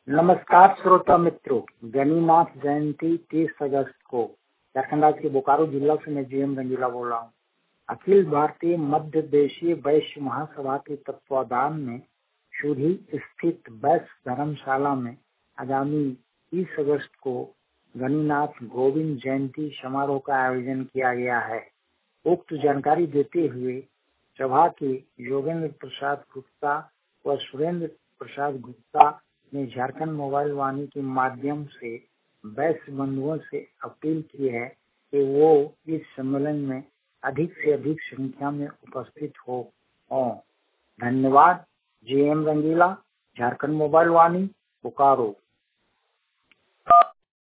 नमस्कार श्रोता मित्रों, गणिनाथ जयंती 30 अगस्त को झारखंड राज्य के बोकारो जिला से मैं जीएम रंगीला बोल रहा हूँ। अखिल भारतीय मध्य देशीय वैश्य महासभा के तत्वाधान में शूधी स्थित वैश्य धर्मशाला में आगामी 30 अगस्त को गणिनाथ गोविंद जयंती समारोह का आयोजन किया गया है। उक्त जानकारी देते हुए सभा के योगेंद्र प्रसाद गुप्ता व सुरेंद्र प्रसाद गुप्ता ने झारखंड मोबाइल वाणी के माध्यम से वैश्य बंधुओं से अपील की है कि वो इस सम्मेलन में अधिक से अधिक संख्या में उपस्थित हो। धन्यवाद। GM Rangila, Jharkhand mobile Vani, Bokaro.